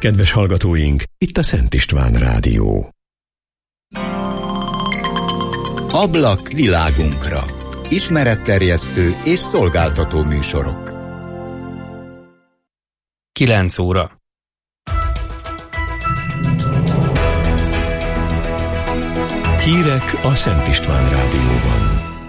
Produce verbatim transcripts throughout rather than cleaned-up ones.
Kedves hallgatóink, itt a Szent István Rádió. Ablak világunkra. Ismeretterjesztő és szolgáltató műsorok. kilenc óra. Hírek a Szent István Rádióban.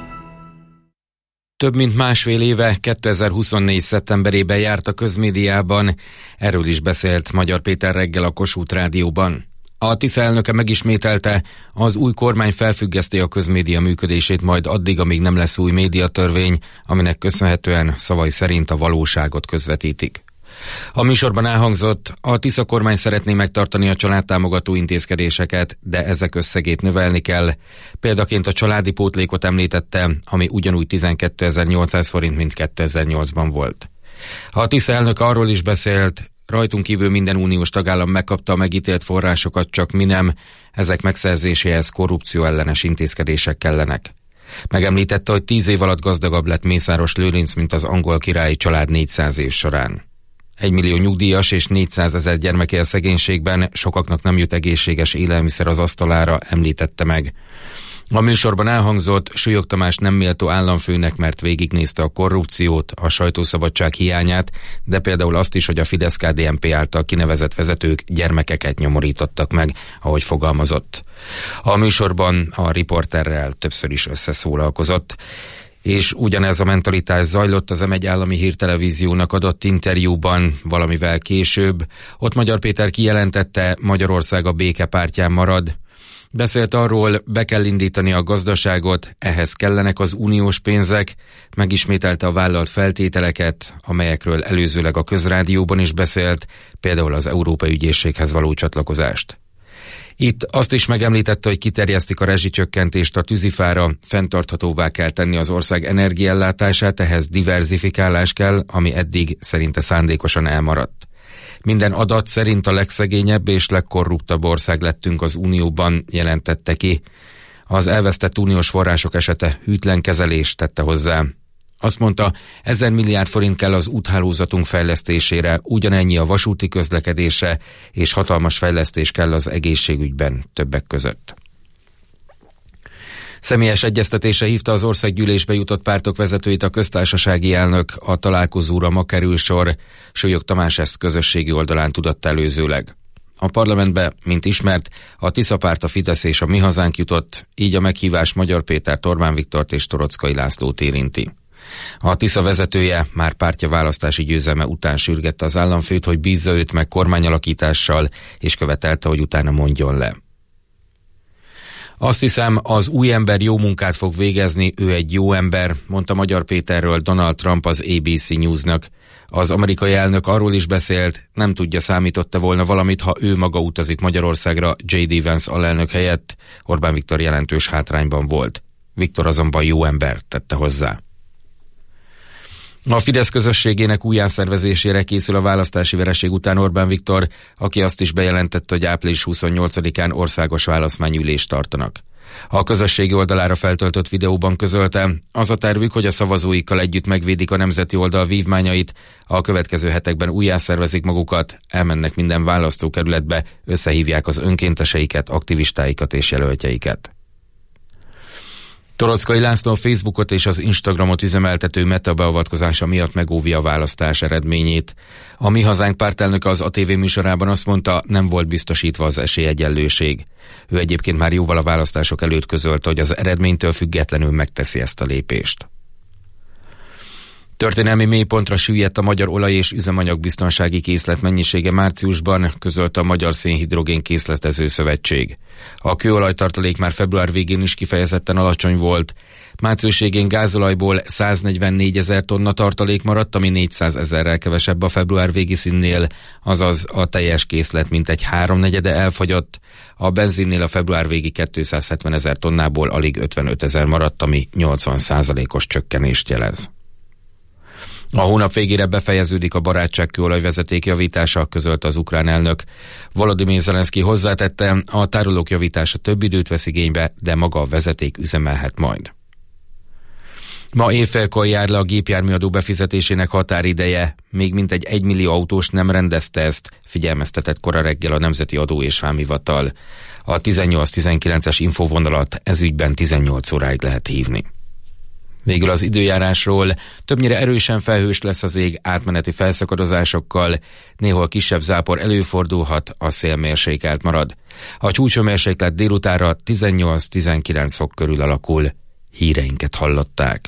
Több mint másfél éve, kétezer-huszonnégy. szeptemberében járt a közmédiában, erről is beszélt Magyar Péter reggel a Kossuth Rádióban. A Tisza elnöke megismételte, az új kormány felfüggeszti a közmédia működését majd addig, amíg nem lesz új médiatörvény, aminek köszönhetően szavai szerint a valóságot közvetítik. A műsorban elhangzott, a Tisza kormány szeretné megtartani a családtámogató intézkedéseket, de ezek összegét növelni kell. Példaként a családi pótlékot említette, ami ugyanúgy tizenkétezer-nyolcszáz forint, mint kétezer-nyolcban volt. A Tisza elnök arról is beszélt, rajtunk kívül minden uniós tagállam megkapta a megítélt forrásokat, csak mi nem, ezek megszerzéséhez korrupció ellenes intézkedések kellenek. Megemlítette, hogy tíz év alatt gazdagabb lett Mészáros Lőrinc, mint az angol királyi család négyszáz év során. Egy millió nyugdíjas és négyszázezer gyermek él szegénységben, sokaknak nem jut egészséges élelmiszer az asztalára, említette meg. A műsorban elhangzott, Súlyog Tamás nem méltó államfőnek, mert végignézte a korrupciót, a sajtószabadság hiányát, de például azt is, hogy a Fidesz-ká dé en pé által kinevezett vezetők gyermekeket nyomorítottak meg, ahogy fogalmazott. A műsorban a riporterrel többször is összeszólalkozott. És ugyanez a mentalitás zajlott az em egy állami hírtelevíziónak adott interjúban valamivel később. Ott Magyar Péter kijelentette, Magyarország a béke pártján marad. Beszélt arról, be kell indítani a gazdaságot, ehhez kellenek az uniós pénzek, megismételte a vállalt feltételeket, amelyekről előzőleg a Közrádióban is beszélt, például az Európai Ügyészséghez való csatlakozást. Itt azt is megemlítette, hogy kiterjesztik a rezsicsökkentést a tűzifára, fenntarthatóvá kell tenni az ország energiaellátását, ehhez diverzifikálás kell, ami eddig szerinte szándékosan elmaradt. Minden adat szerint a legszegényebb és legkorruptabb ország lettünk az Unióban, jelentette ki. Az elvesztett uniós források esete hűtlen kezelést, tette hozzá. Azt mondta, ezer milliárd forint kell az úthálózatunk fejlesztésére, ugyanennyi a vasúti közlekedésre, és hatalmas fejlesztés kell az egészségügyben többek között. Személyes egyeztetésre hívta az országgyűlésbe jutott pártok vezetőit a köztársasági elnök, a találkozóra ma kerül sor, Súlyog Tamás ezt közösségi oldalán tudatta előzőleg. A parlamentbe, mint ismert, a Tisza párt, a Fidesz és a Mi Hazánk jutott, így a meghívás Magyar Pétert, Orbán Viktort és Toroczkai Lászlót érinti. A Tisza vezetője már pártja választási győzelme után sürgette az államfőt, hogy bízza őt meg kormányalakítással, és követelte, hogy utána mondjon le. Azt hiszem, az új ember jó munkát fog végezni, ő egy jó ember, mondta Magyar Péterről Donald Trump az á bé cé Newsnak. Az amerikai elnök arról is beszélt, nem tudja, számította volna valamit, ha ő maga utazik Magyarországra jé dé Vance alelnök helyett. Orbán Viktor jelentős hátrányban volt. Viktor azonban jó ember, tette hozzá. A Fidesz közösségének újjászervezésére készül a választási vereség után Orbán Viktor, aki azt is bejelentette, hogy április huszonnyolcadikán országos választmányülést tartanak. A közösségi oldalára feltöltött videóban közölte, az a tervük, hogy a szavazóikkal együtt megvédik a nemzeti oldal vívmányait, a következő hetekben újjászervezik magukat, elmennek minden választókerületbe, összehívják az önkénteseiket, aktivistáikat és jelöltjeiket. Toroczkai László a Facebookot és az Instagramot üzemeltető Meta beavatkozása miatt megóvja a választás eredményét. A Mi Hazánk pártelnöke az á té vé műsorában azt mondta, nem volt biztosítva az esélyegyenlőség. Ő egyébként már jóval a választások előtt közölte, hogy az eredménytől függetlenül megteszi ezt a lépést. Történelmi mélypontra süllyedt a magyar olaj- és üzemanyagbiztonsági készlet mennyisége márciusban, közölte a Magyar Szénhidrogén Készletező Szövetség. A kőolajtartalék már február végén is kifejezetten alacsony volt. Március végén gázolajból száznegyvennégyezer tonna tartalék maradt, ami négyszázezerrel kevesebb a február végi színnél, azaz a teljes készlet mintegy háromnegyede elfogyott. A benzinnél a február végi kétszázhetvenezer tonnából alig ötvenötezer maradt, ami nyolcvan százalékos csökkenést jelez. A hónap végére befejeződik a barátság kőolajvezeték javítása, közölte az ukrán elnök. Volodymyr Zelenszky hozzátette, a tárolók javítása több időt vesz igénybe, de maga a vezeték üzemelhet majd. Ma éjfélkor jár le a gépjárműadó befizetésének határideje, még mintegy egy millió autós nem rendezte ezt, figyelmeztetett kora reggel a Nemzeti Adó és Vámhivatal. A tizennyolc tizenkilences infovonalat ezügyben tizennyolc óráig lehet hívni. Végül az időjárásról: többnyire erősen felhős lesz az ég átmeneti felszakadozásokkal, néhol kisebb zápor előfordulhat, a szél mérsékelt marad. A csúcshőmérséklet délutára tizennyolc tizenkilenc fok körül alakul. Híreinket hallották.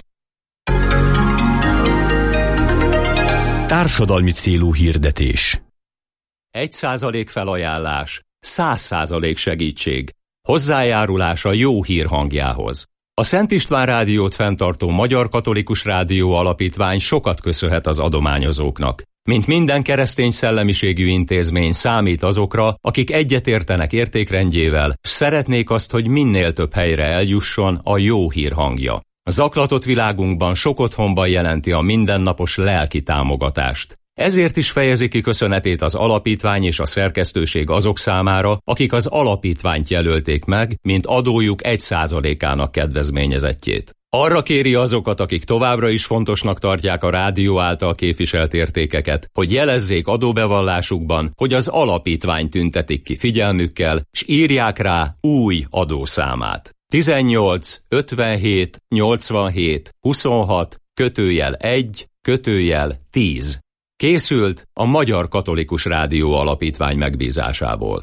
Társadalmi célú hirdetés. Egy százalék felajánlás, száz százalék segítség. Hozzájárulás a jó hír hangjához. A Szent István Rádiót fenntartó Magyar Katolikus Rádió Alapítvány sokat köszönhet az adományozóknak. Mint minden keresztény szellemiségű intézmény, számít azokra, akik egyetértenek értékrendjével, s szeretnék azt, hogy minél több helyre eljusson a jó hír hangja. A zaklatott világunkban sok otthonban jelenti a mindennapos lelki támogatást. Ezért is fejezi ki köszönetét az alapítvány és a szerkesztőség azok számára, akik az alapítványt jelölték meg, mint adójuk egy százalékának kedvezményezettjét. Arra kéri azokat, akik továbbra is fontosnak tartják a rádió által képviselt értékeket, hogy jelezzék adóbevallásukban, hogy az alapítvány tüntetik ki figyelmükkel, s írják rá új adószámát. tizennyolc ötvenhét nyolcvanhét huszonhat kötőjel egy kötőjel tíz. Készült a Magyar Katolikus Rádió Alapítvány megbízásából.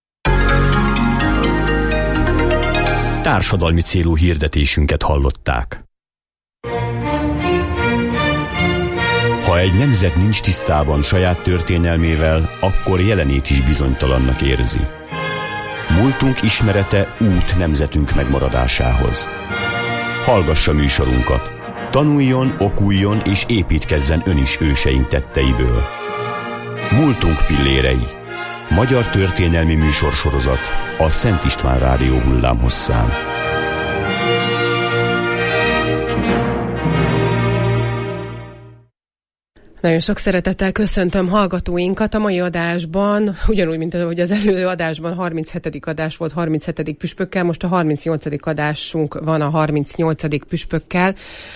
Társadalmi célú hirdetésünket hallották. Ha egy nemzet nincs tisztában saját történelmével, akkor jelenét is bizonytalannak érzi. Múltunk ismerete út nemzetünk megmaradásához. Hallgassa műsorunkat! Tanuljon, okuljon és építkezzen ön is őseink tetteiből. Múltunk pillérei. Magyar történelmi műsorsorozat a Szent István Rádió hullámhosszán. Nagyon sok szeretettel köszöntöm hallgatóinkat a mai adásban, ugyanúgy, mint ahogy az előző adásban harminchetedik adás volt harminchetedik püspökkel, most a harmincnyolcadik adásunk van a harmincnyolcadik püspökkel.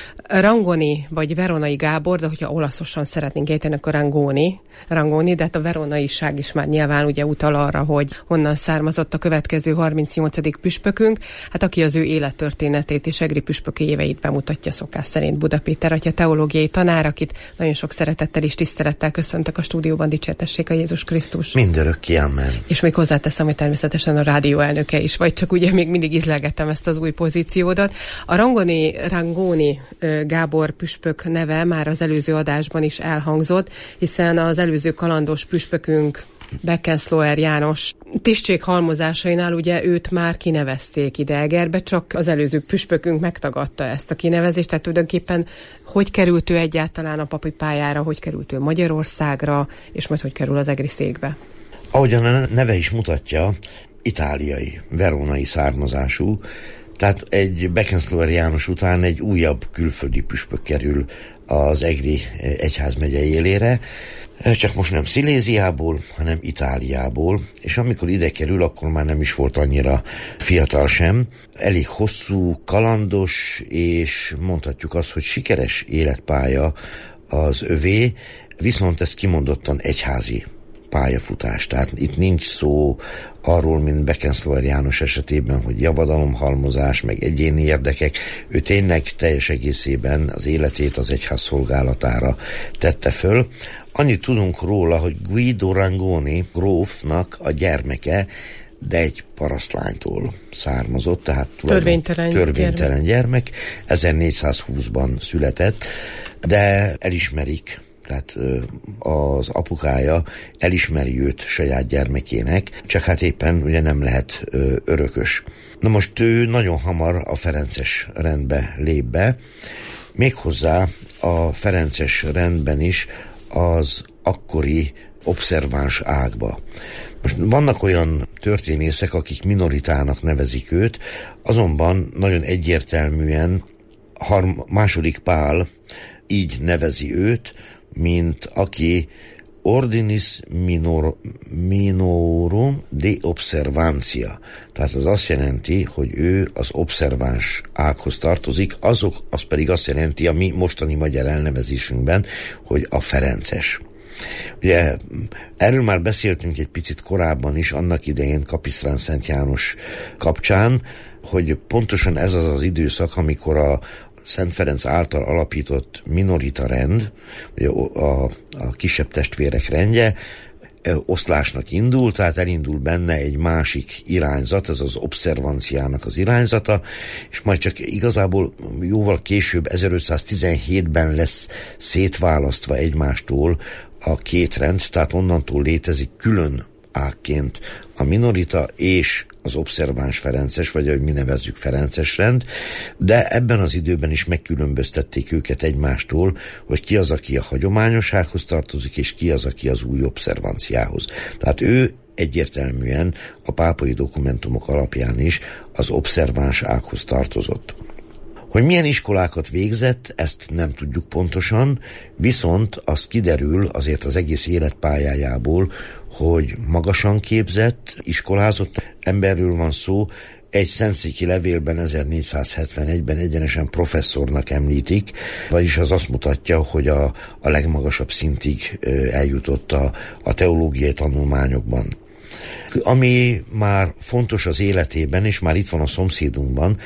Rangoni, vagy Veronai Gábor, de hogyha olaszosan szeretnénk ejteni, akkor Rangoni, Rangoni, de hát a veronaiság is már nyilván ugye utal arra, hogy honnan származott a következő harmincnyolcadik püspökünk. Hát aki az ő élettörténetét és egri püspöki éveit bemutatja szokás szerint Buda Péter atya teológiai tanár, akit nagyon sok szeretettel és tisztelettel köszöntök a stúdióban, dicsértessék a Jézus Krisztus. Mindörökké, amen. És még hozzáteszem, hogy természetesen a rádió elnöke is, vagy csak ugye még mindig ízlelgettem ezt az új pozíciódat. A Rangoni, Rangoni Gábor püspök neve már az előző adásban is elhangzott, hiszen az előző kalandos püspökünk Beckenslauer János tisztség halmozásainál ugye őt már kinevezték ide Egerbe, csak az előző püspökünk megtagadta ezt a kinevezést, tehát tulajdonképpen hogy került ő egyáltalán a papi pályára, hogy került ő Magyarországra, és majd hogy kerül az egri székbe? Ahogyan a neve is mutatja, itáliai, veronai származású, tehát egy Beckenslauer János után egy újabb külföldi püspök kerül az egri egyházmegye élére, csak most nem Sziléziából, hanem Itáliából, és amikor ide kerül, akkor már nem is volt annyira fiatal sem. Elég hosszú, kalandos, és mondhatjuk azt, hogy sikeres életpálya az övé, viszont ez kimondottan egyházi pályafutás. Tehát itt nincs szó arról, mint Beckenslauer János esetében, hogy javadalomhalmozás, meg egyéni érdekek. Ő tényleg teljes egészében az életét az egyház szolgálatára tette föl. Annyit tudunk róla, hogy Guido Rangoni grófnak a gyermeke, de egy parasztlánytól származott, tehát törvénytelen, törvénytelen gyermek. gyermek. ezernégyszázhúszban született, de elismerik, tehát az apukája elismeri őt saját gyermekének, csak hát éppen ugye nem lehet örökös. Na most ő nagyon hamar a ferences rendbe lép be, méghozzá a ferences rendben is az akkori obszerváns ágba. Most vannak olyan történészek, akik minoritának nevezik őt, azonban nagyon egyértelműen harm- második Pál így nevezi őt, mint aki Ordinis minor, minorum de observancia. Tehát az azt jelenti, hogy ő az obszerváns ághoz tartozik, azok, az pedig azt jelenti a mi mostani magyar elnevezésünkben, hogy a ferences. Ugye erről már beszéltünk egy picit korábban is, annak idején Kapisztrán Szent János kapcsán, hogy pontosan ez az az időszak, amikor a Szent Ferenc által alapított minorita rend, ugye a, a kisebb testvérek rendje, oszlásnak indul, tehát elindul benne egy másik irányzat, ez az obszervanciának az irányzata, és majd csak igazából jóval később, ezerötszáztizenhétben lesz szétválasztva egymástól a két rend, tehát onnantól létezik külön ágként a minorita és az obszerváns ferences, vagy ahogy mi nevezzük ferences rend, de ebben az időben is megkülönböztették őket egymástól, hogy ki az, aki a hagyományossághoz tartozik, és ki az, aki az új obszervanciához. Tehát ő egyértelműen a pápai dokumentumok alapján is az obszerváns ághoz tartozott. Hogy milyen iskolákat végzett, ezt nem tudjuk pontosan, viszont az kiderül azért az egész életpályájából, hogy magasan képzett, iskolázott emberről van szó. Egy szentszéki levélben ezernégyszázhetvenegyben egyenesen professzornak említik, vagyis az azt mutatja, hogy a, a legmagasabb szintig eljutott a, a teológiai tanulmányokban. Ami már fontos az életében, és már itt van a szomszédunkban,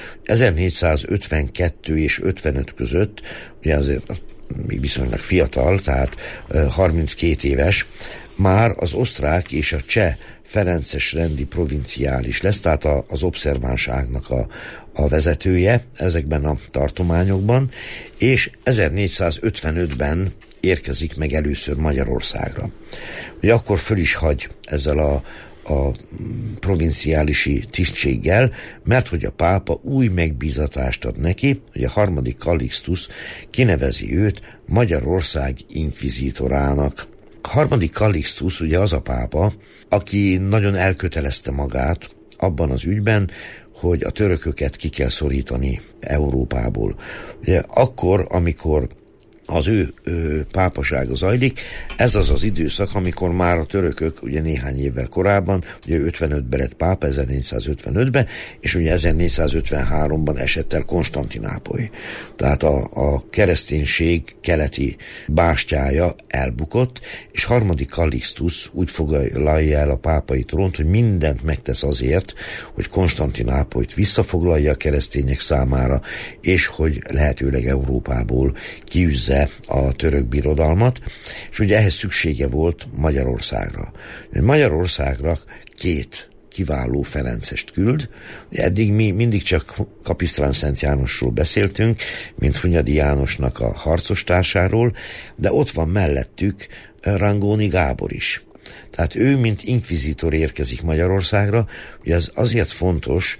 ezernégyszázötvenkettő és ötvenöt között, ugye azért még viszonylag fiatal, tehát harminckét éves, már az osztrák és a cseh ferences rendi provinciális lesz, tehát az obszervánságnak a, a vezetője ezekben a tartományokban, és ezernégyszázötvenötben érkezik meg először Magyarországra. Ugye akkor föl is hagy ezzel a, a provinciálisi tisztséggel, mert hogy a pápa új megbízatást ad neki, hogy a harmadik Kallixtusz kinevezi őt Magyarország inkvizítorának. A harmadik Kallixtusz ugye az a pápa, aki nagyon elkötelezte magát abban az ügyben, hogy a törököket ki kell szorítani Európából. Ugye akkor, amikor az ő, ő pápasága zajlik, ez az az időszak, amikor már a törökök ugye néhány évvel korábban, ugye ötvenötben lett pápa, ezernégyszázötvenötben, és ugye ezernégyszázötvenháromban esett el Konstantinápoly. Tehát a, a kereszténység keleti bástyája elbukott, és harmadik Kallixtusz úgy foglalja el a pápai trónt, hogy mindent megtesz azért, hogy Konstantinápolyt visszafoglalja a keresztények számára, és hogy lehetőleg Európából kiűzze a török birodalmat, és ugye ehhez szüksége volt Magyarországra. Magyarországra két kiváló ferencest küld. Ugye eddig mi mindig csak Kapisztrán Szent Jánosról beszéltünk, mint Hunyadi Jánosnak a harcostársáról, de ott van mellettük Rangóni Gábor is. Tehát ő, mint inkvizitor érkezik Magyarországra, ugye ez azért fontos,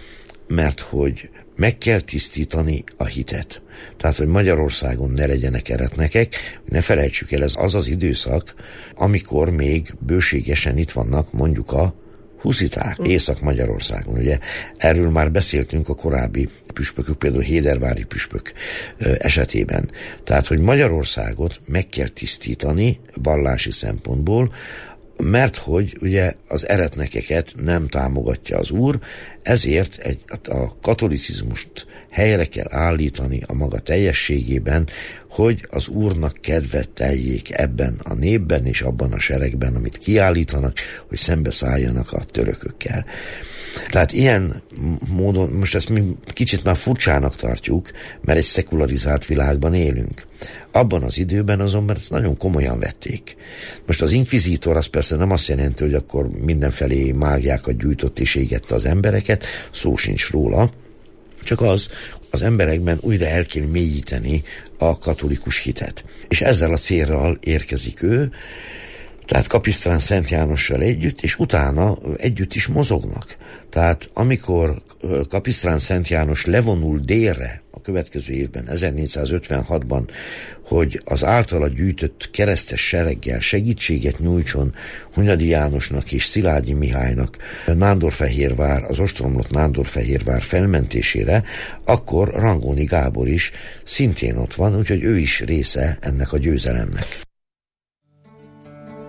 mert hogy meg kell tisztítani a hitet. Tehát, hogy Magyarországon ne legyenek eretnekek, ne felejtsük el, ez az az időszak, amikor még bőségesen itt vannak mondjuk a husziták, Észak-Magyarországon. Ugye erről már beszéltünk a korábbi püspökök, például Hédervári püspök esetében. Tehát, hogy Magyarországot meg kell tisztítani vallási szempontból, mert hogy ugye az eretnekeket nem támogatja az Úr, ezért egy, a katolicizmust helyre kell állítani a maga teljességében, hogy az Úrnak kedvet teljék ebben a népben és abban a seregben, amit kiállítanak, hogy szembeszálljanak a törökökkel. Tehát ilyen módon, most ezt mi kicsit már furcsának tartjuk, mert egy szekularizált világban élünk. Abban az időben azonban ezt nagyon komolyan vették. Most az inkvizítor az persze nem azt jelenti, hogy akkor mindenfelé mágiákat gyújtott és égette az embereket, szó sincs róla, csak az, az emberekben újra el kell mélyíteni a katolikus hitet. És ezzel a célral érkezik ő, tehát Kapisztrán Szent Jánossal együtt, és utána együtt is mozognak. Tehát amikor Kapisztrán Szent János levonul délre a következő évben, ezernégyszázötvenhatban, hogy az általa gyűjtött keresztes sereggel segítséget nyújtson Hunyadi Jánosnak és Szilágyi Mihálynak Nándorfehérvár, az ostromlott Nándorfehérvár felmentésére, akkor Rangóni Gábor is szintén ott van, úgyhogy ő is része ennek a győzelemnek.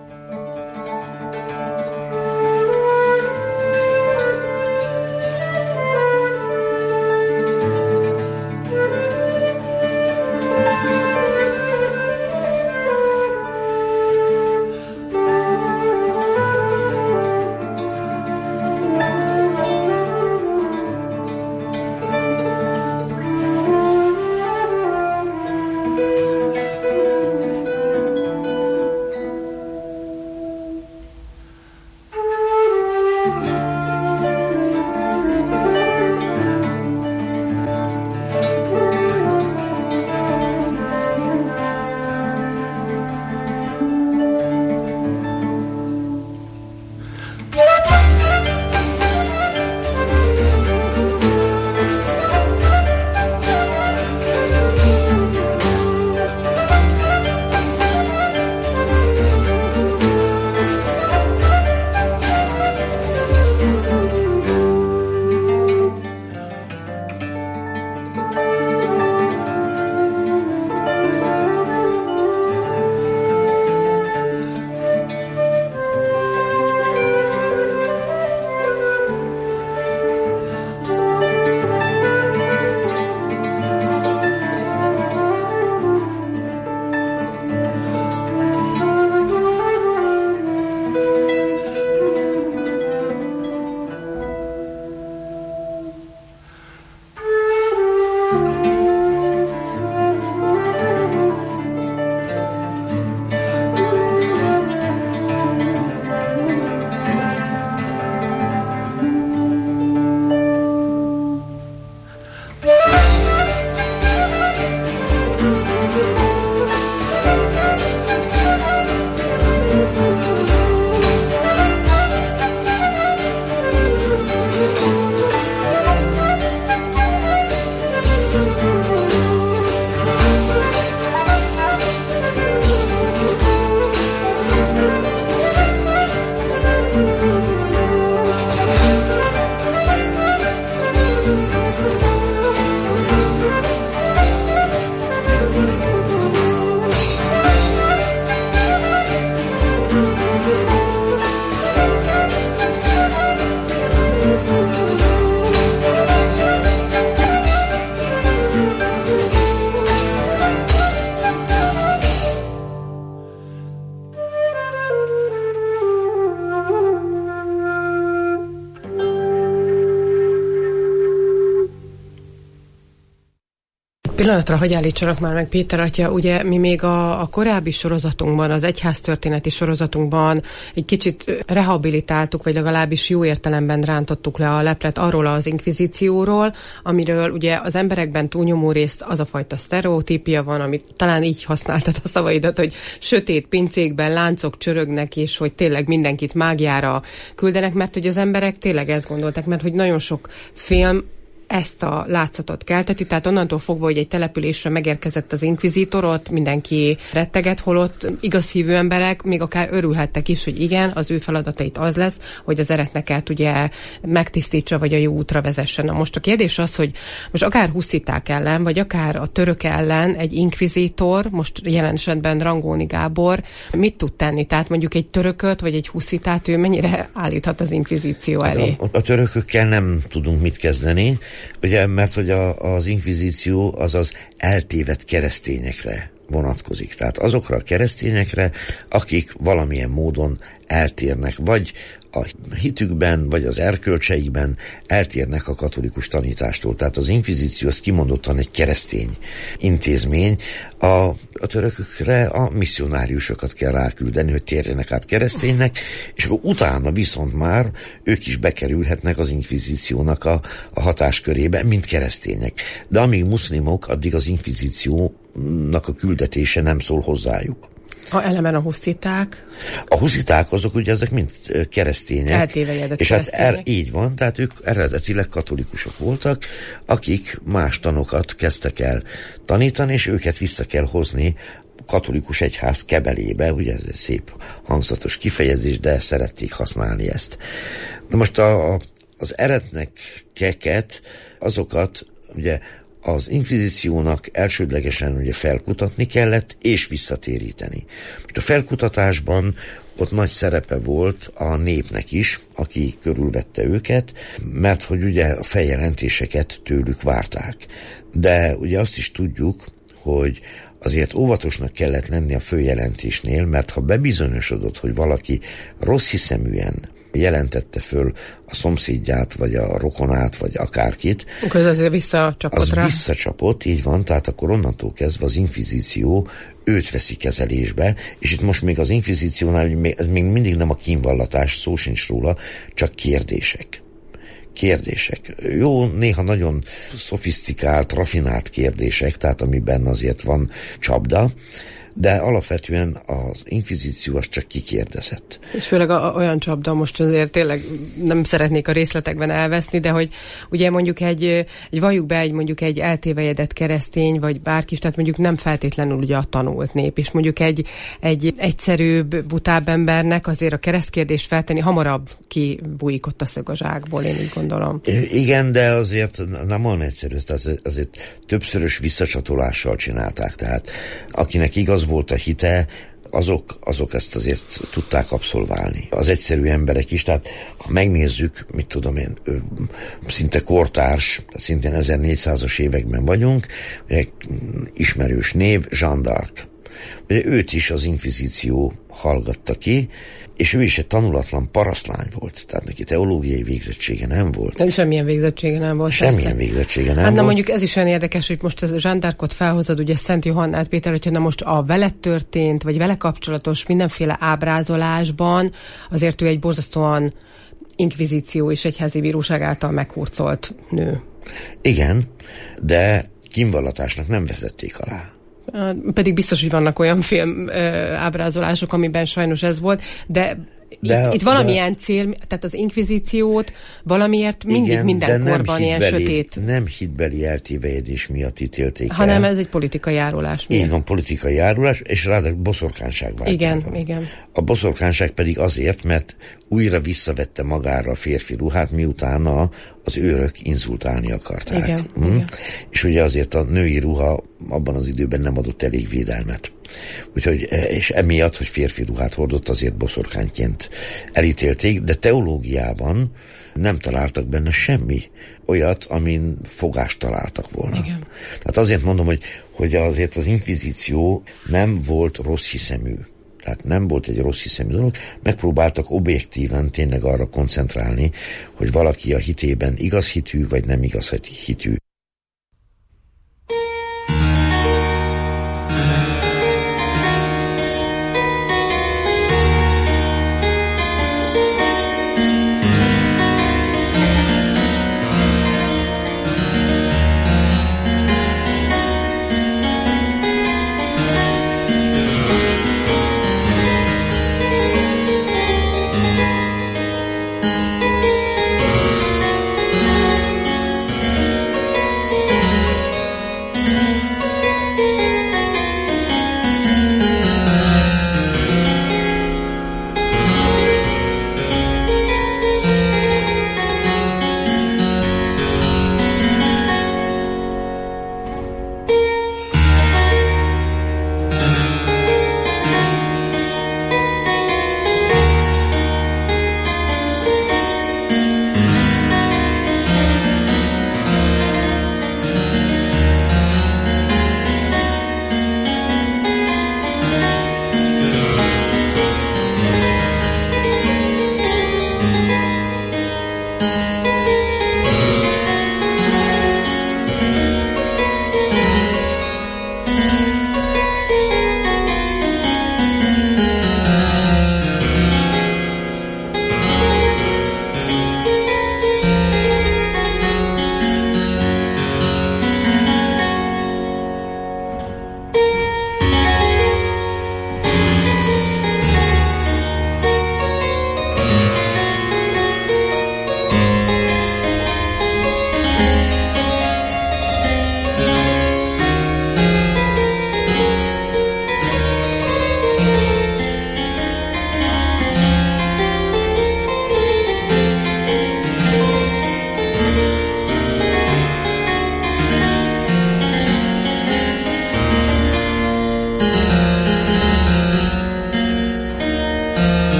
pillanatra hagyj állítsanak már meg, Péter atya, ugye mi még a, a korábbi sorozatunkban, az egyháztörténeti sorozatunkban egy kicsit rehabilitáltuk, vagy legalábbis jó értelemben rántottuk le a leplet arról az inkvizícióról, amiről ugye az emberekben túlnyomó részt az a fajta sztereotípia van, amit talán így használtad a szavaidat, hogy sötét pincékben láncok csörögnek, és hogy tényleg mindenkit mágiára küldenek, mert hogy az emberek tényleg ezt gondolták, mert hogy nagyon sok film ezt a látszatot kelteti, tehát onnantól fogva, hogy egy településre megérkezett az inkvizítor, ott mindenki retteget, holott igaz hívő emberek még akár örülhettek is, hogy igen, az ő feladatait az lesz, hogy az eretneket ugye megtisztítsa, vagy a jó útra vezessen. Na most a kérdés az, hogy most akár husziták ellen, vagy akár a török ellen egy inkvizítor, most jelen esetben Rangóni Gábor mit tud tenni? Tehát mondjuk egy törököt, vagy egy huszitát ő mennyire állíthat az inkvizíció elé? A, a törökökkel nem tudunk mit kezdeni, ugye, mert hogy a, az inkvizíció az az eltévedt keresztényekre vonatkozik. Tehát azokra a keresztényekre, akik valamilyen módon eltérnek, vagy a hitükben, vagy az erkölcseikben eltérnek a katolikus tanítástól. Tehát az inkvizíció az kimondottan egy keresztény intézmény. A, a törökökre a misszionáriusokat kell ráküldeni, hogy térjenek át kereszténynek, és akkor utána viszont már ők is bekerülhetnek az inkvizíciónak a, a hatáskörébe, mint keresztények. De amíg muszlimok, addig az inkvizíciónak a küldetése nem szól hozzájuk. A elemen a husziták. A husziták azok ugye ezek mind keresztények. Eltévejedett és keresztények. Hát er, így van, tehát ők eredetileg katolikusok voltak, akik más tanokat kezdtek el tanítani, és őket vissza kell hozni katolikus egyház kebelébe, ugye ez egy szép hangzatos kifejezés, de szerették használni ezt. Na most a, a, az eretnekeket, azokat ugye az inkvizíciónak elsődlegesen ugye felkutatni kellett, és visszatéríteni. Most a felkutatásban ott nagy szerepe volt a népnek is, aki körülvette őket, mert hogy ugye a feljelentéseket tőlük várták. De ugye azt is tudjuk, hogy azért óvatosnak kellett lenni a följelentésnél, mert ha bebizonyosodott, hogy valaki rossz hiszeműen jelentette föl a szomszédját, vagy a rokonát, vagy akárkit. Akkor az azért visszacsapott az rá. visszacsapott, így van, tehát akkor onnantól kezdve az inkvizíció őt veszi kezelésbe, és itt most még az inkvizíciónál ez még mindig nem a kínvallatás, szó sincs róla, csak kérdések. Kérdések. Jó, néha nagyon szofisztikált, rafinált kérdések, tehát amiben azért van csapda, de alapvetően az inkvizíció az csak kikérdezett. És főleg a, a, olyan csapda, most azért tényleg nem szeretnék a részletekben elveszni, de hogy ugye mondjuk egy, egy valljuk be egy mondjuk egy eltévejedett keresztény, vagy bárki is, tehát mondjuk nem feltétlenül ugye a tanult nép, és mondjuk egy, egy egyszerűbb, butább embernek azért a keresztkérdést feltenni hamarabb kibújik ott a szög a zsákból, én így gondolom. Igen, de azért nem olyan egyszerű, tehát azért többszörös visszacsatolással csinálták, tehát akinek igaz volt a hite, azok, azok ezt azért tudták abszolválni. Az egyszerű emberek is, tehát ha megnézzük, mit tudom én, szinte kortárs, tehát szintén ezernégyszázas években vagyunk, egy ismerős név, Jeanne d'Arc. Ugye őt is az inkvizíció hallgatta ki, és ő is egy tanulatlan parasztlány volt, tehát neki teológiai végzettsége nem volt. Semmilyen végzettsége nem volt. Semmilyen persze. végzettsége nem hát, volt. Na mondjuk ez is olyan érdekes, hogy most az Jeanne d'Arcot felhozod, ugye Szent Johannát, Péter, hogyha na most a vele történt, vagy vele kapcsolatos mindenféle ábrázolásban, azért ő egy borzasztóan inkvizíció és egyházi bíróság által meghurcolt nő. Igen, de kínvallatásnak nem vezették alá. Pedig biztos, hogy vannak olyan film ábrázolások, amiben sajnos ez volt, de, de itt, itt valamilyen de, cél, tehát az inkvizíciót valamiért mindig igen, minden korban ilyen hitbeli, sötét. Nem hitbeli eltévejedés miatt ítélték hanem el. ez egy politikai járulás. Miért? Így van, politikai járulás, és ráadásul boszorkányság vált. Igen, igen. A boszorkányság pedig azért, mert újra visszavette magára a férfi ruhát, miután a, az őrök inzultálni akarták. Igen, hm? igen. És ugye azért a női ruha abban az időben nem adott elég védelmet. Úgyhogy, és emiatt, hogy férfi ruhát hordott, azért boszorkányként elítélték, de teológiában nem találtak benne semmi olyat, amin fogást találtak volna. Igen. Tehát azért mondom, hogy, hogy azért az inkvizíció nem volt rossz hiszemű. Tehát nem volt egy rossz hiszemű dolog, megpróbáltak objektíven tényleg arra koncentrálni, hogy valaki a hitében igaz hitű, vagy nem igaz hitű.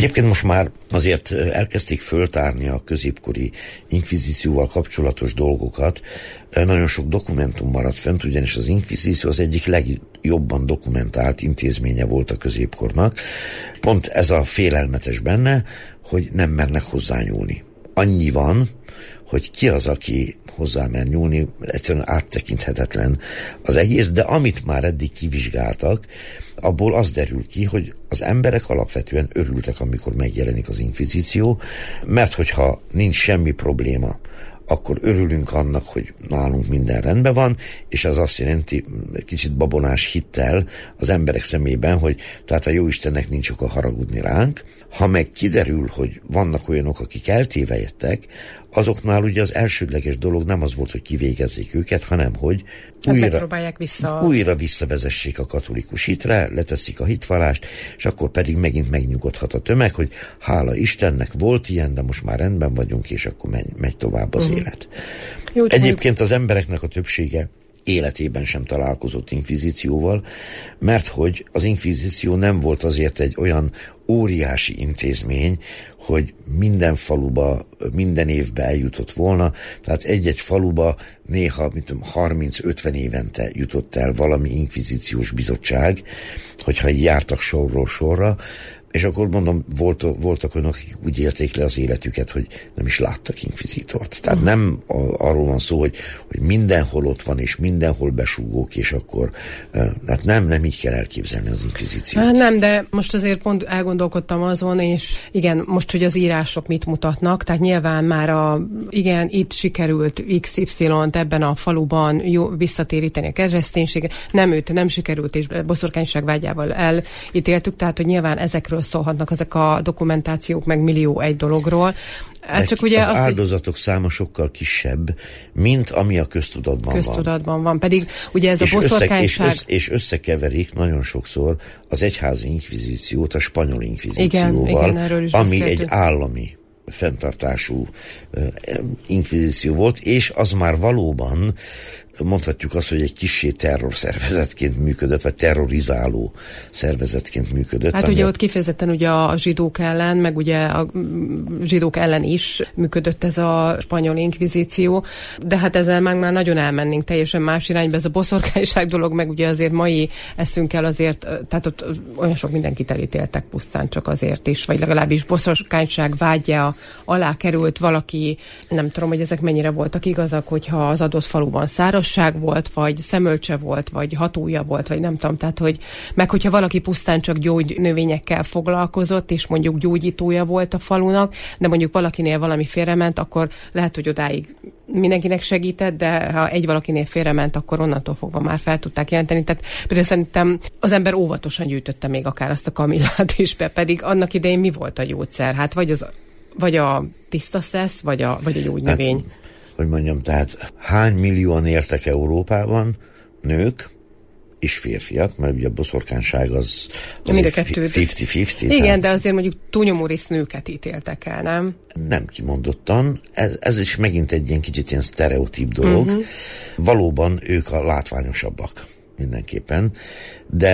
Egyébként most már azért elkezdték föltárni a középkori inkvizícióval kapcsolatos dolgokat. Nagyon sok dokumentum maradt fent, ugyanis az inkvizíció az egyik legjobban dokumentált intézménye volt a középkornak. Pont ez a félelmetes benne, hogy nem mernek hozzányúlni. Annyi van, hogy ki az, aki hozzá mer nyúlni, egyszerűen áttekinthetetlen az egész, de amit már eddig kivizsgáltak, abból az derül ki, hogy az emberek alapvetően örültek, amikor megjelenik az inkvizíció, mert hogyha nincs semmi probléma, akkor örülünk annak, hogy nálunk minden rendben van, és az azt jelenti, kicsit babonás hittel az emberek szemében, hogy tehát a jóistennek nincs oka haragudni ránk. Ha meg kiderül, hogy vannak olyanok, akik eltévejettek, azoknál ugye az elsődleges dolog nem az volt, hogy kivégezzék őket, hanem hogy újra, vissza. újra visszavezessék a katolikus hitre, leteszik a hitvallást, és akkor pedig megint megnyugodhat a tömeg, hogy hála Istennek volt ilyen, de most már rendben vagyunk, és akkor megy, megy tovább az uh-huh. élet. Jó, Egyébként az embereknek a többsége életében sem találkozott inkvizícióval, mert hogy az inkvizíció nem volt azért egy olyan óriási intézmény, hogy minden faluba, minden évbe eljutott volna, tehát egy-egy faluba néha harminc-ötven évente jutott el valami inkvizíciós bizottság, hogyha jártak sorról sorra, és akkor mondom, volt, voltak olyanok, akik úgy élték le az életüket, hogy nem is láttak inkvizítort. Tehát uh-huh. nem arról van szó, hogy, hogy mindenhol ott van, és mindenhol besúgók, és akkor hát nem, nem így kell elképzelni az inkvizíciót. Hát nem, de most azért pont elgondolkodtam azon, és igen, most, hogy az írások mit mutatnak, tehát nyilván már a, igen, itt sikerült iksz ipszilont ebben a faluban jó, visszatéríteni a kereszténységet, nem őt, nem sikerült, és boszorkányság vágyával elítéltük, tehát, hogy nyilván ezekről szólhatnak ezek a dokumentációk, meg millió egy dologról. Hát csak ugye az azt, áldozatok hogy... száma sokkal kisebb, mint ami a köztudatban, köztudatban van. van. Pedig ugye ez és a boszorkányság... Össze, és, össze, és összekeverik nagyon sokszor az egyházi inkvizíciót a spanyol inkvizícióval, igen, igen, ami egy állami fenntartású uh, inkvizíció volt, és az már valóban mondhatjuk azt, hogy egy kissé terrorszervezetként működött, vagy terrorizáló szervezetként működött. Hát ugye a... ott kifejezetten ugye a zsidók ellen, meg ugye a zsidók ellen is működött ez a spanyol inkvizíció, de hát ezzel már, már nagyon elmennénk teljesen más irányba, ez a boszorkányság dolog, meg ugye azért mai eszünkkel azért, tehát ott olyan sok mindenkit elítéltek pusztán csak azért is, vagy legalábbis boszorkányság vágyja alá került valaki, nem tudom, hogy ezek mennyire voltak igazak, hogyha az adott faluban száraz volt, vagy szemölcse volt, vagy hatója volt, vagy nem tudom, tehát, hogy meg hogyha valaki pusztán csak gyógynövényekkel foglalkozott, és mondjuk gyógyítója volt a falunak, de mondjuk valakinél valami félrement, akkor lehet, hogy odáig mindenkinek segített, de ha egy valakinél félrement, akkor onnantól fogva már fel tudták jelenteni. Tehát például szerintem az ember óvatosan gyűjtötte még akár azt a kamillát is be, pedig annak idején mi volt a gyógyszer? Hát vagy, az, vagy a tiszta szesz, vagy a, vagy a gyógynövény. Hát, hogy mondjam, tehát hány millióan éltek Európában, nők és férfiak, mert ugye a boszorkányság az, az ötven-ötven. Igen, tehát... de azért mondjuk túlnyomó részt nőket ítéltek el, nem? Nem kimondottan. Ez, ez is megint egy ilyen kicsit ilyen sztereotíp dolog. Uh-huh. Valóban ők a látványosabbak mindenképpen, de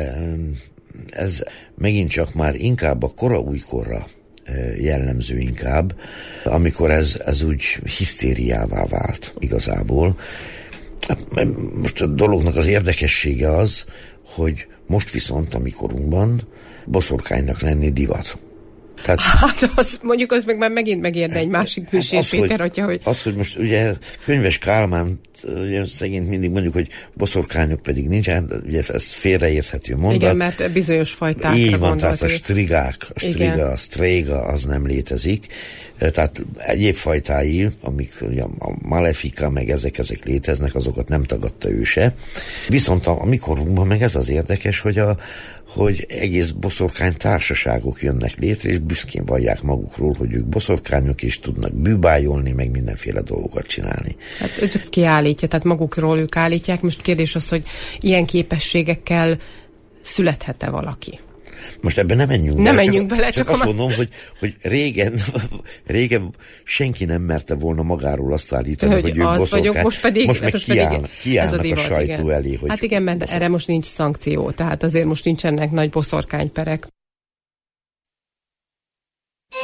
ez megint csak már inkább a kora újkorra jellemző inkább, amikor ez, ez úgy hisztériává vált igazából. Most a dolognak az érdekessége az, hogy most viszont a mi korunkban boszorkánynak lenni divat. Tehát, hát az, mondjuk az meg már megint megérne egy másik műsor, hát Péter, hogyha, hogy... Az, hogy most ugye Könyves Kálmán ugye szegényt mindig mondjuk, hogy boszorkányok pedig nincsen, ugye ez félreérthető mondat. Igen, mert bizonyos fajtákra így van, tehát a strigák, a striga, a stréga, az nem létezik. Tehát egyéb fajtái, amik ugye a malefika, meg ezek, ezek léteznek, azokat nem tagadta ő se. Viszont a, a mikorunkban meg ez az érdekes, hogy a hogy egész boszorkány társaságok jönnek létre, és büszkén vallják magukról, hogy ők boszorkányok is tudnak bűbájolni, meg mindenféle dolgokat csinálni. Hát ő csak kiállítja, tehát magukról ők állítják. Most kérdés az, hogy ilyen képességekkel születhet-e valaki? Most ebben nem menjünk bele. Nem csak, menjünk bele. Csak, csak azt már... mondom, hogy, hogy régen, régen senki nem merte volna magáról azt állítani, hogy, hogy ők boszorkány. Most pedig, most meg most kiáll, pedig kiállnak a, divat, a sajtó igen. elé. Hogy hát igen, mert boszorkány. Erre most nincs szankció, tehát azért most nincsenek nagy boszorkányperek.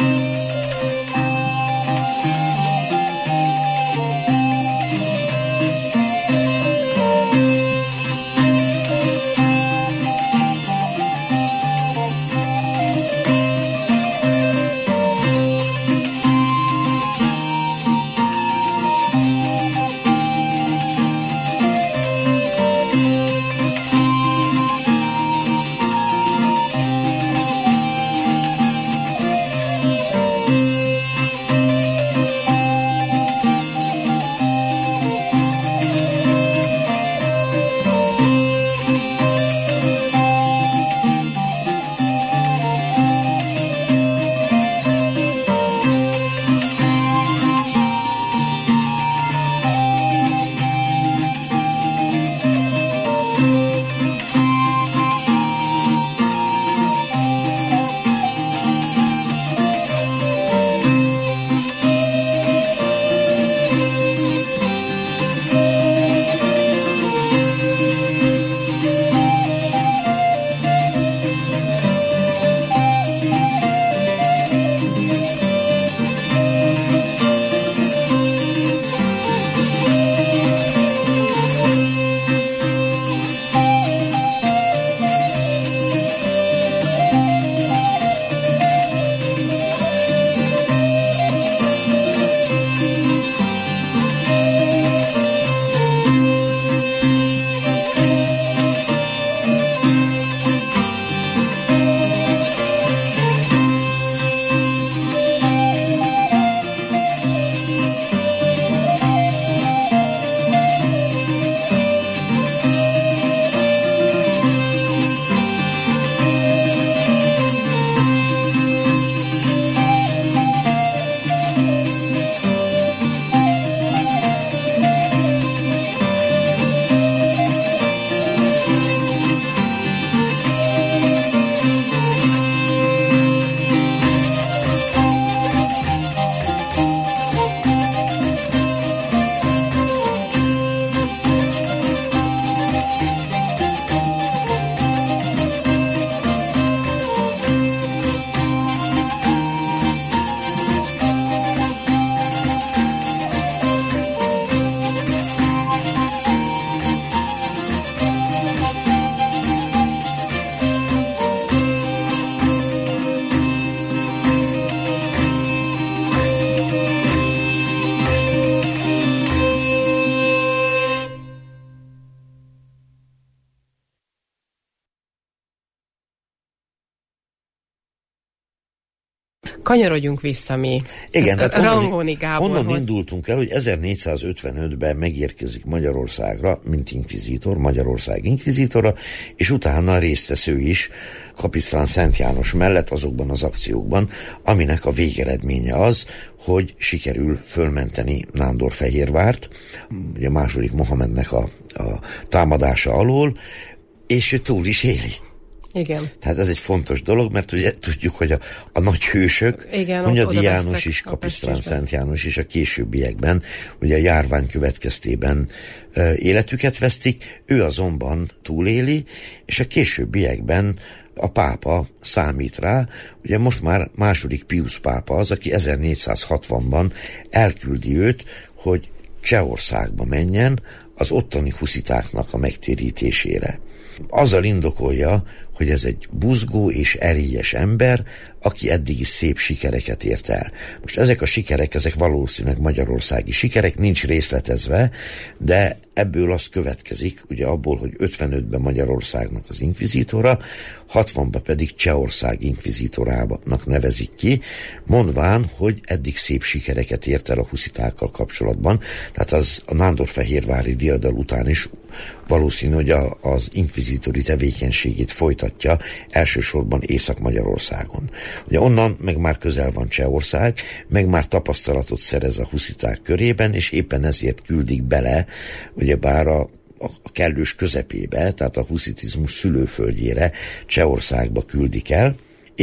Kanyarodjunk vissza mi. Igen, tehát Rangoni Gáborhoz. Onnan indultunk el, hogy ezernégyszázötvenötben megérkezik Magyarországra, mint inkvizítor, Magyarország inkvizítora, és utána résztvesző is Kapisztrán Szent János mellett azokban az akciókban, aminek a végeredménye az, hogy sikerül fölmenteni Nándorfehérvárt, ugye a második Mohamednek a, a támadása alól, és ő túl is éli. Igen. Tehát ez egy fontos dolog, mert ugye tudjuk, hogy a, a nagy hősök, Hunyadi János is, Kapisztrán Szent János is a későbbiekben, ugye a járvány következtében e, életüket vesztik, ő azonban túléli, és a későbbiekben a pápa számít rá, ugye most már második Piusz pápa az, aki ezernégyszázhatvanban elküldi őt, hogy Csehországba menjen az ottani huszitáknak a megtérítésére. Azzal indokolja, hogy ez egy buzgó és erélyes ember, aki eddig is szép sikereket ért el. Most ezek a sikerek, ezek valószínűleg magyarországi sikerek, nincs részletezve, de ebből az következik, ugye abból, hogy ötvenötben Magyarországnak az inkvizítora, hatvanban pedig Csehország inkvizítorának nevezik ki, mondván, hogy eddig szép sikereket ért el a huszitákkal kapcsolatban, tehát az a nándorfehérvári diadal után is valószínű, hogy a, az inkvizítori tevékenységét folytatja elsősorban Észak-Magyarországon. Ugye onnan meg már közel van Csehország, meg már tapasztalatot szerez a husziták körében, és éppen ezért küldik bele, ugyebár a a kellős közepébe, tehát a huszitizmus szülőföldjére, Csehországba küldik el,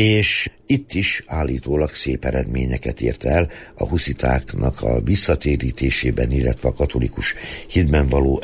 és itt is állítólag szép eredményeket ért el a huszitáknak a visszatérítésében, illetve a katolikus hitben való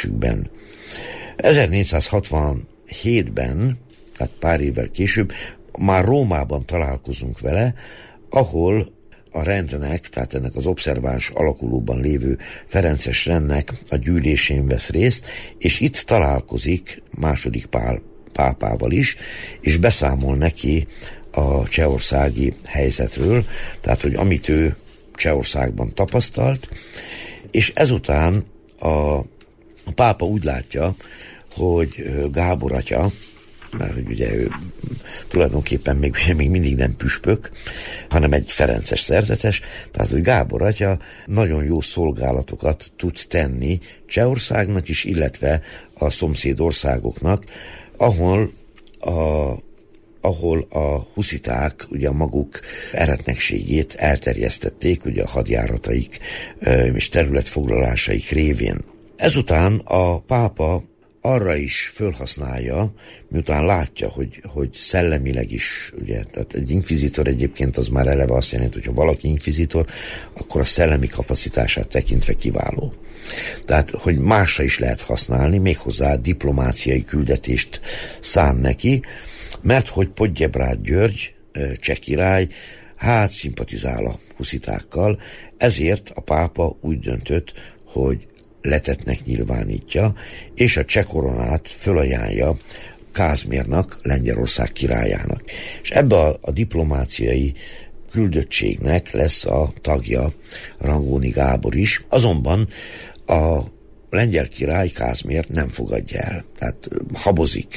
elmélyítésükben. ezernégyszázhatvanhétben, tehát pár évvel később, már Rómában találkozunk vele, ahol a rendnek, tehát ennek az obszerváns alakulóban lévő ferences rendnek a gyűlésén vesz részt, és itt találkozik második Pál pápával is, és beszámol neki a csehországi helyzetről, tehát, hogy amit ő Csehországban tapasztalt, és ezután a, a pápa úgy látja, hogy Gábor atya, mert hogy ugye ő tulajdonképpen még, még mindig nem püspök, hanem egy ferences szerzetes, tehát hogy Gábor atya nagyon jó szolgálatokat tud tenni Csehországnak is, illetve a szomszéd országoknak, ahol a ahol a husziták ugye a maguk eretnekségét elterjesztették, ugye a hadjárataik és területfoglalásaik révén. Ezután a pápa arra is fölhasználja, miután látja, hogy, hogy szellemileg is, ugye, tehát egy inkvizitor egyébként az már eleve azt jelenti, hogy ha valaki inkvizitor, akkor a szellemi kapacitását tekintve kiváló. Tehát, hogy másra is lehet használni, méghozzá diplomáciai küldetést szán neki, mert hogy Podjebrád György, cseh király, hát szimpatizál a huszitákkal, ezért a pápa úgy döntött, hogy letettnek nyilvánítja, és a cseh koronát fölajánlja Kázmérnak, Lengyelország királyának. És ebbe a, a diplomáciai küldöttségnek lesz a tagja Rangóni Gábor is, azonban a lengyel király Kázmér nem fogadja el, tehát habozik,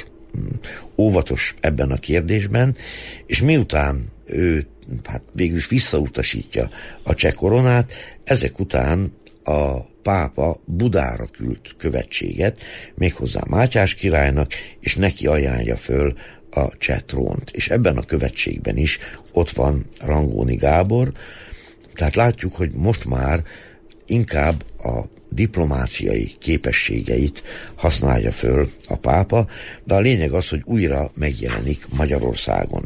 óvatos ebben a kérdésben, és miután ő hát végül is visszautasítja a cseh koronát, ezek után a pápa Budára küldt követséget, méghozzá Mátyás királynak, és neki ajánlja föl a cseh trónt. És ebben a követségben is ott van Rangóni Gábor, tehát látjuk, hogy most már inkább a diplomáciai képességeit használja föl a pápa, de a lényeg az, hogy újra megjelenik Magyarországon.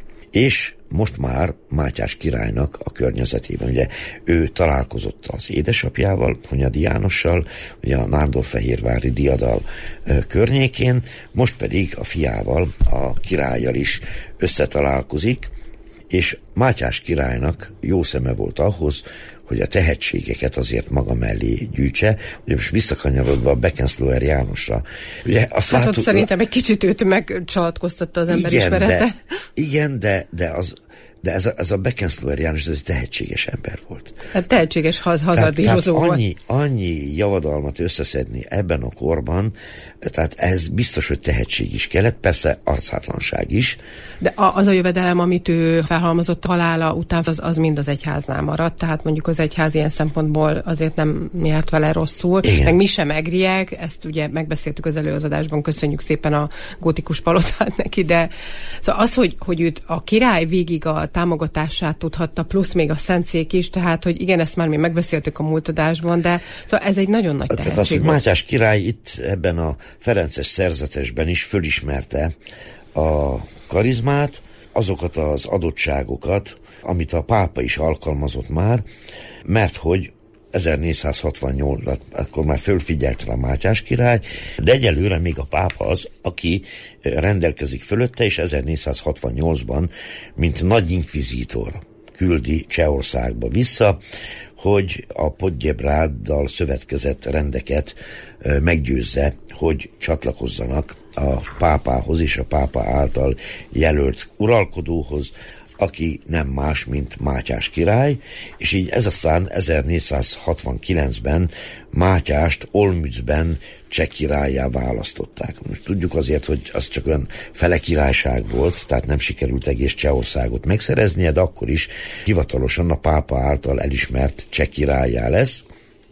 És most már Mátyás királynak a környezetében, ugye ő találkozott az édesapjával, Hunyadi Jánossal, ugye a nándorfehérvári diadal környékén, most pedig a fiával, a királlyal is összetalálkozik, és Mátyás királynak jó szeme volt ahhoz, hogy a tehetségeket azért maga mellé gyűjtse. Ugye most visszakanyarodva a Beckensloer Jánosra. Ugye azt hát láttuk, ott szerintem egy kicsit őt megcsalatkoztatta az ember igen, ismerete. De, igen, de, de, az, de ez a, ez a Beckensloer János, ez egy tehetséges ember volt. Hát tehetséges hazardírozó volt. Annyi, annyi javadalmat összeszedni ebben a korban, tehát ez biztos, hogy tehetség is kellett, persze arcátlanság is. De az a jövedelem, amit ő felhalmozott halála után, az, az mind az egyháznál maradt, tehát mondjuk az egyház ilyen szempontból azért nem járt vele rosszul. Igen. Meg mi sem egriek, ezt ugye megbeszéltük az előadásban, köszönjük szépen a gótikus palotát neki, de szóval az, hogy, hogy őt a király végig a támogatását tudhatta, plusz még a szentszék is, tehát, hogy igen, ezt már mi megbeszéltük a múlt adásban, de szóval ez egy nagyon nagy tehetség. Az, hogy Mátyás király itt ebben a ferences szerzetesben is fölismerte a karizmát, azokat az adottságokat, amit a pápa is alkalmazott már, mert hogy ezernégyszázhatvannyolcban akkor már fölfigyelt rá Mátyás király, de egyelőre még a pápa az, aki rendelkezik fölötte, és ezernégyszázhatvannyolcban, mint nagy inkvizítor küldi Csehországba vissza, hogy a Podjebráddal szövetkezett rendeket meggyőzze, hogy csatlakozzanak a pápához és a pápa által jelölt uralkodóhoz, aki nem más, mint Mátyás király, és így ez aztán ezernégyszázhatvankilencben Mátyást Olmützben cseh királlyá választották. Most tudjuk azért, hogy az csak olyan fele királyság volt, tehát nem sikerült egész Csehországot megszereznie, de akkor is hivatalosan a pápa által elismert cseh királlyá lesz,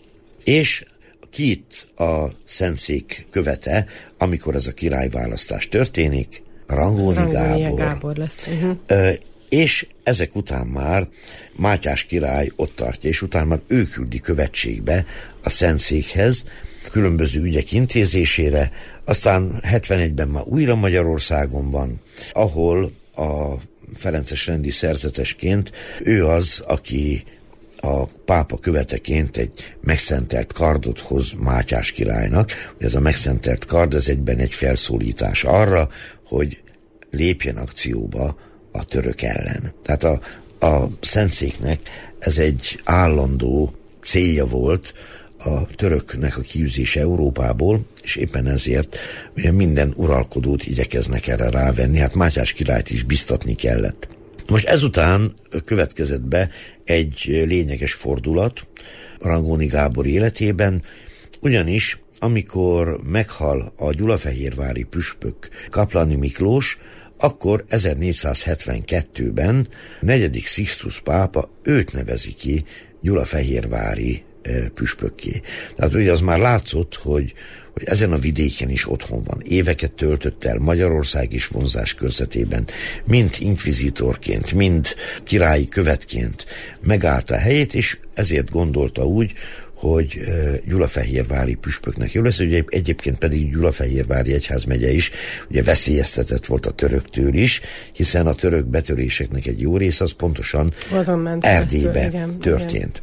és ki itt a szentszék követe, amikor ez a királyválasztás történik? Rangóni, Rangóni Gábor. Gábor lesz. Uh-huh. Ö, és ezek után már Mátyás király ott tartja, és utána már ő küldi követségbe a szentszékhez, különböző ügyek intézésére, aztán hetvenegyben már újra Magyarországon van, ahol a ferences rendi szerzetesként ő az, aki a pápa követeként egy megszentelt kardot hoz Mátyás királynak. Ez a megszentelt kard, ez egyben egy felszólítás arra, hogy lépjen akcióba a török ellen. Tehát a, a Szentszéknek ez egy állandó célja volt, a töröknek a kiűzése Európából, és éppen ezért ugye minden uralkodót igyekeznek erre rávenni, hát Mátyás királyt is biztatni kellett. Most ezután következett be egy lényeges fordulat Rangóni Gábor életében, ugyanis amikor meghal a gyulafehérvári püspök Kaplani Miklós, akkor ezernégyszázhetvenkettőben negyedik Sixtus pápa őt nevezi ki gyulafehérvári püspökké. Tehát ugye az már látszott, hogy, hogy ezen a vidéken is otthon van. Éveket töltött el Magyarország is vonzás körzetében, mind inkvizitorként, mind királyi követként megállt a helyét, és ezért gondolta úgy, hogy gyulafehérvári püspöknek jó lesz, ugye egyébként pedig Gyulafehérvári egyházmegye is ugye veszélyeztetett volt a töröktől is, hiszen a török betöréseknek egy jó rész az pontosan Erdélybe igen, történt. Igen.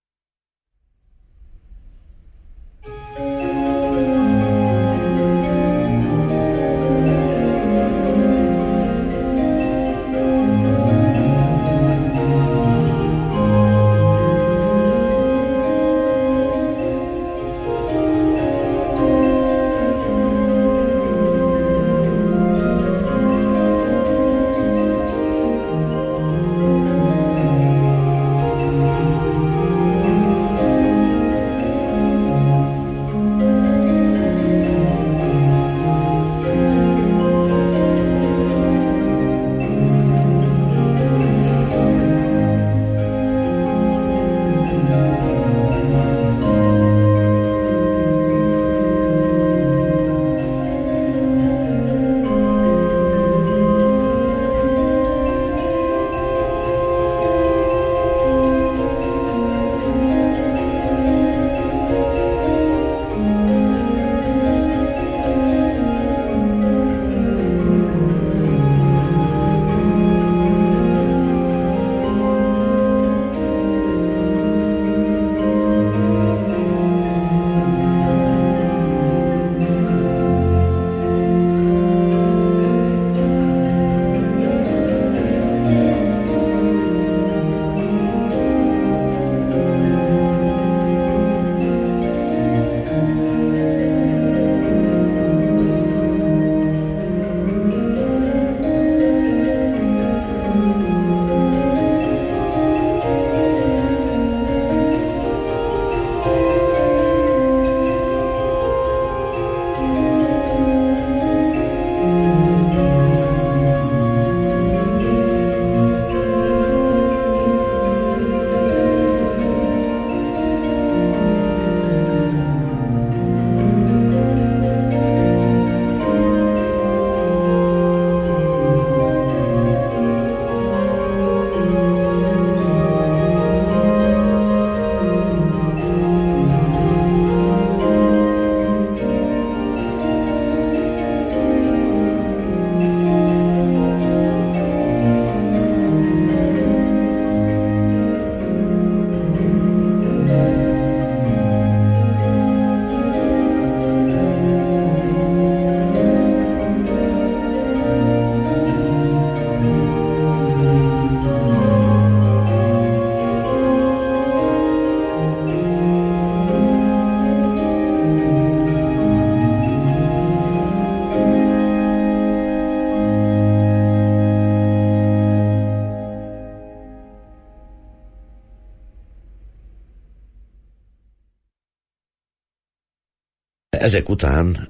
Ezek után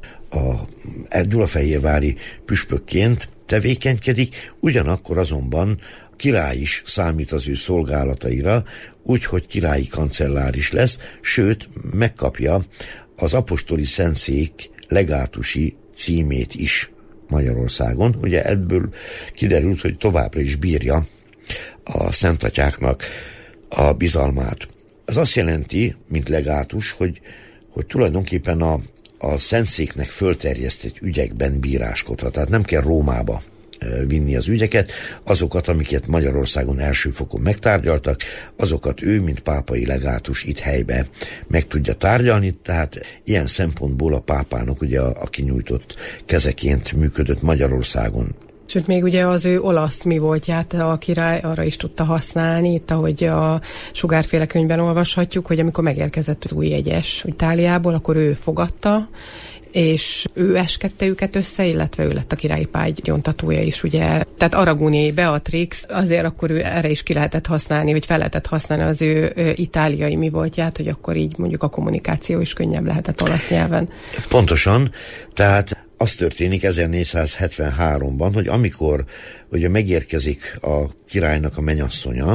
a gyulafehérvári püspökként tevékenykedik, ugyanakkor azonban a király is számít az ő szolgálataira, úgyhogy királyi kancellár is lesz, sőt megkapja az apostoli szentszék legátusi címét is Magyarországon. Ugye ebből kiderült, hogy továbbra is bírja a szentatyáknak a bizalmát. Ez azt jelenti, mint legátus, hogy, hogy tulajdonképpen a, a szentszéknek fölterjesztett ügyekben bíráskodhat. Tehát nem kell Rómába vinni az ügyeket, azokat, amiket Magyarországon első fokon megtárgyaltak, azokat ő, mint pápai legátus itt helybe meg tudja tárgyalni, tehát ilyen szempontból a pápának ugye a, a kinyújtott kezeként működött Magyarországon. Sőt, még ugye az ő olasz mi voltját a király arra is tudta használni, itt ahogy a Sugárféle könyvben olvashatjuk, hogy amikor megérkezett az új jegyes Itáliából, akkor ő fogadta, és ő eskette őket össze, illetve ő lett a királyi págy gyóntatója is, ugye. Tehát Aragóniai Beatrix, azért akkor ő erre is ki lehetett használni, vagy fel lehetett használni az ő, ő itáliai mi voltját, hogy akkor így mondjuk a kommunikáció is könnyebb lehetett olasz nyelven. Pontosan, tehát az történik ezernégyszázhetvenháromban, hogy amikor ugye megérkezik a királynak a menyasszonya,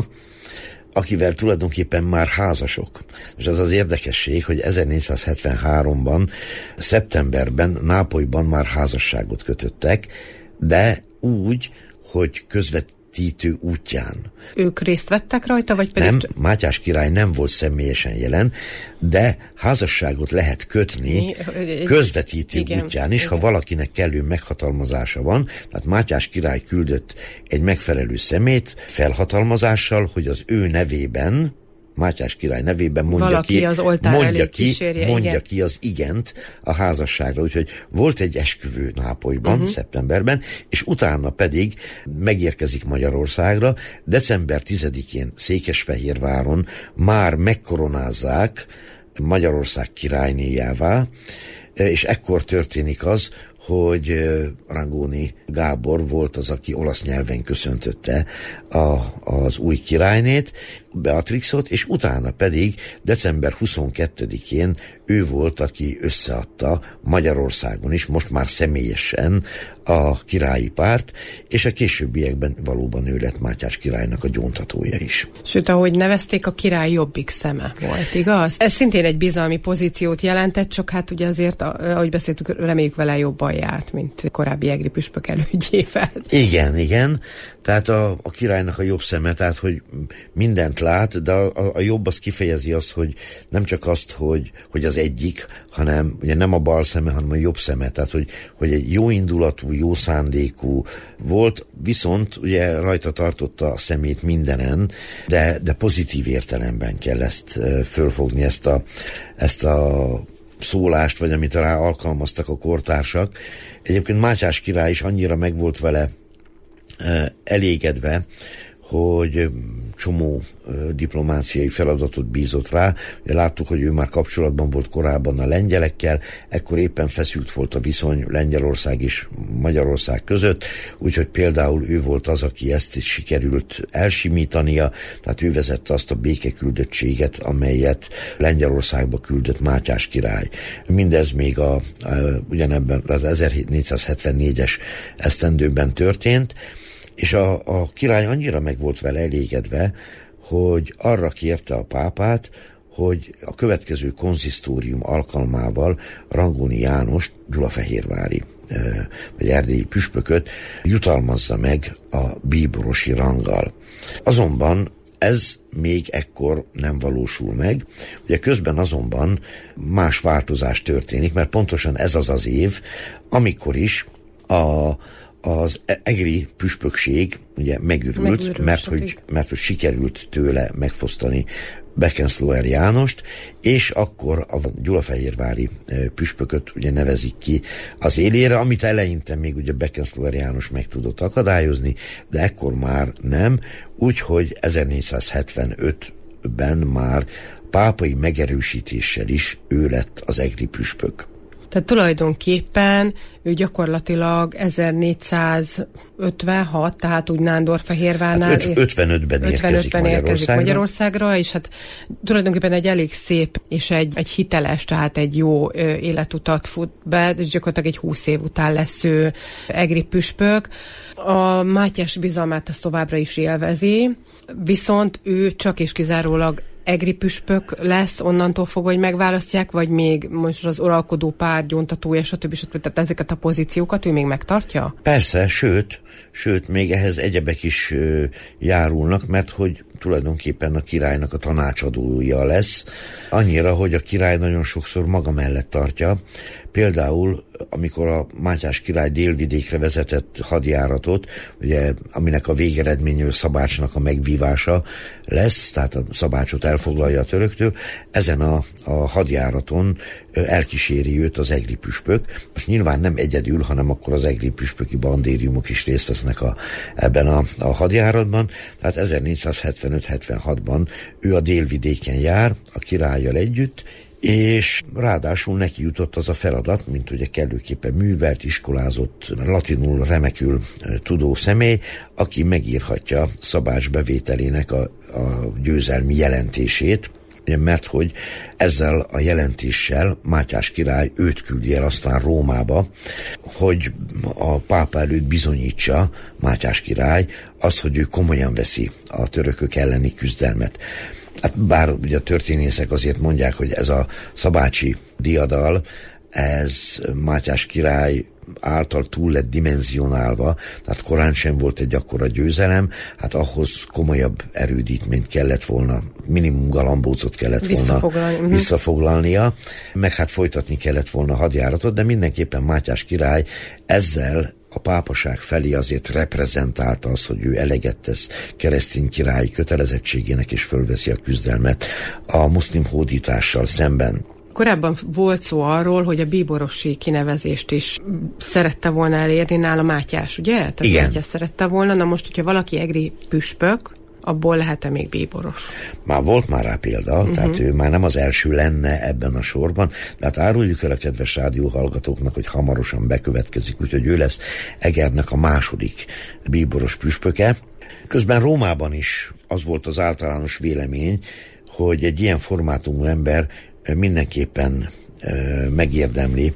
akivel tulajdonképpen már házasok. És az az érdekesség, hogy ezernégyszázhetvenháromban, szeptemberben Nápolyban már házasságot kötöttek, de úgy, hogy közvetítő útján. Ők részt vettek rajta, vagy pedig... Nem, Mátyás király nem volt személyesen jelen, de házasságot lehet kötni közvetítő igen, útján is, igen. Ha valakinek kellő meghatalmazása van. Tehát Mátyás király küldött egy megfelelő szemét felhatalmazással, hogy az ő nevében, Mátyás király nevében mondja valaki ki, az oltár mondja, ki, kísérje, mondja igen. ki az igent a házasságra. Úgyhogy volt egy esküvő Nápolyban, uh-huh. szeptemberben, és utána pedig megérkezik Magyarországra. december tizedikén Székesfehérváron már megkoronázzák Magyarország királynéjává, és ekkor történik az, hogy Rangoni Gábor volt az, aki olasz nyelven köszöntötte a, az új királynét, Beatrixot, és utána pedig december huszonkettedikén ő volt, aki összeadta Magyarországon is, most már személyesen a királyi párt, és a későbbiekben valóban ő lett Mátyás királynak a gyóntatója is. Sőt, ahogy nevezték, a király jobbik szeme volt, igaz? Ez szintén egy bizalmi pozíciót jelentett, csak hát ugye azért, ahogy beszéltük, reméljük vele jobban járt, mint korábbi egri püspök elődjével. Igen, igen. Tehát a, a királynak a jobb szeme, tehát hogy mindent lát, de a, a, a jobb az kifejezi azt, hogy nem csak azt, hogy, hogy az egyik, hanem ugye nem a bal szeme, hanem a jobb szeme, tehát hogy, hogy egy jó indulatú, jó szándékú volt, viszont ugye rajta tartotta a szemét mindenen, de, de pozitív értelemben kell ezt fölfogni, ezt a, ezt a szólást, vagy amit rá alkalmaztak a kortársak. Egyébként Mátyás király is annyira meg volt vele elégedve, hogy csomó diplomáciai feladatot bízott rá. Ugye láttuk, hogy ő már kapcsolatban volt korábban a lengyelekkel, ekkor éppen feszült volt a viszony Lengyelország és Magyarország között, úgyhogy például ő volt az, aki ezt is sikerült elsimítania, tehát ő vezette azt a békeküldöttséget, amelyet Lengyelországba küldött Mátyás király. Mindez még a, a ugyanebben az ezernégyszázhetvennégyes esztendőben történt, és a, a király annyira meg volt vele elégedve, hogy arra kérte a pápát, hogy a következő konzisztórium alkalmával Rangoni Jánost, gyulafehérvári vagy erdélyi püspököt jutalmazza meg a bíborosi ranggal. Azonban ez még ekkor nem valósul meg. Ugye közben azonban más változás történik, mert pontosan ez az az év, amikor is a az egri püspökség ugye megürült, megürült mert, hogy, mert hogy sikerült tőle megfosztani Beckenslauer Jánost, és akkor a gyulafehérvári püspököt ugye nevezik ki az élére, amit eleinte még ugye Beckenslauer János meg tudott akadályozni, de ekkor már nem, úgyhogy ezernégyszázhetvenötben már pápai megerősítéssel is ő lett az egri püspök. Tehát tulajdonképpen ő gyakorlatilag ezernégyszázötvenhat, tehát úgy Nándorfehérvárnál... Hát ötvenötben érkezik Magyarországra. Magyarországra, és hát tulajdonképpen egy elég szép és egy, egy hiteles, tehát egy jó ö, életutat fut be, és gyakorlatilag egy húsz év után lesz ő egri püspök. A Mátyás bizalmát azt továbbra is élvezi, viszont ő csak és kizárólag egri püspök lesz, onnantól fogva, hogy megválasztják, vagy még most az uralkodó pár gyóntatója, stb. stb. Tehát ezeket a pozíciókat ő még megtartja? Persze, sőt, sőt, még ehhez egyebek is ö, járulnak, mert hogy tulajdonképpen a királynak a tanácsadója lesz, annyira, hogy a király nagyon sokszor maga mellett tartja. Például, amikor a Mátyás király délvidékre vezetett hadjáratot, ugye, aminek a végeredményű Szabácsnak a megvívása lesz, tehát a Szabácsot elfoglalja a töröktől, ezen a, a hadjáraton elkíséri őt az egri püspök. Most nyilván nem egyedül, hanem akkor az egri püspöki bandériumok is részt vesznek a, ebben a, a hadjáratban. Tehát ezernégyszázhetvenöt hetvenhatban ő a délvidéken jár, a királlyal együtt, és ráadásul neki jutott az a feladat, mint ugye kellőképpen művelt, iskolázott, latinul remekül tudó személy, aki megírhatja Szabács bevételének a, a győzelmi jelentését, mert hogy ezzel a jelentéssel Mátyás király őt küldi el aztán Rómába, hogy a pápa előtt bizonyítsa Mátyás király azt, hogy ő komolyan veszi a törökök elleni küzdelmet. Hát bár ugye a történészek azért mondják, hogy ez a szabácsi diadal, ez Mátyás király által túl lett dimenzionálva, tehát korán sem volt egy akkora győzelem, hát ahhoz komolyabb erődítményt kellett volna, minimum galambócot kellett volna visszafoglalni. visszafoglalnia, meg hát folytatni kellett volna a hadjáratot, de mindenképpen Mátyás király ezzel a pápaság felé azért reprezentálta az, hogy ő eleget tesz keresztény királyi kötelezettségének, és fölveszi a küzdelmet a muszlim hódítással szemben. Korábban volt szó arról, hogy a bíborosi kinevezést is szerette volna elérni nála Mátyás, ugye? Tehát igen. Mátyás szerette volna, na most, hogyha valaki egri püspök, abból lehet-e még bíboros? Már volt már rá példa, uh-huh. tehát ő már nem az első lenne ebben a sorban, de hát áruljuk el a kedves rádióhallgatóknak, hogy hamarosan bekövetkezik, úgyhogy ő lesz Egernek a második bíboros püspöke. Közben Rómában is az volt az általános vélemény, hogy egy ilyen formátumú ember mindenképpen megérdemli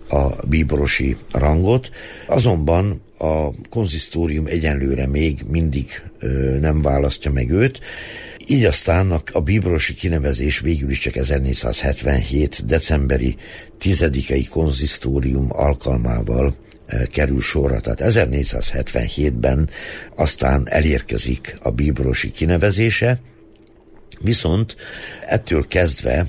a bíborosi rangot, azonban a konzisztórium egyenlőre még mindig nem választja meg őt, így aztán a, a bíborosi kinevezés végül is csak ezernégyszázhetvenhét decemberi tizedikei konzisztórium alkalmával kerül sorra, tehát ezernégyszázhetvenhétben aztán elérkezik a bíborosi kinevezése, viszont ettől kezdve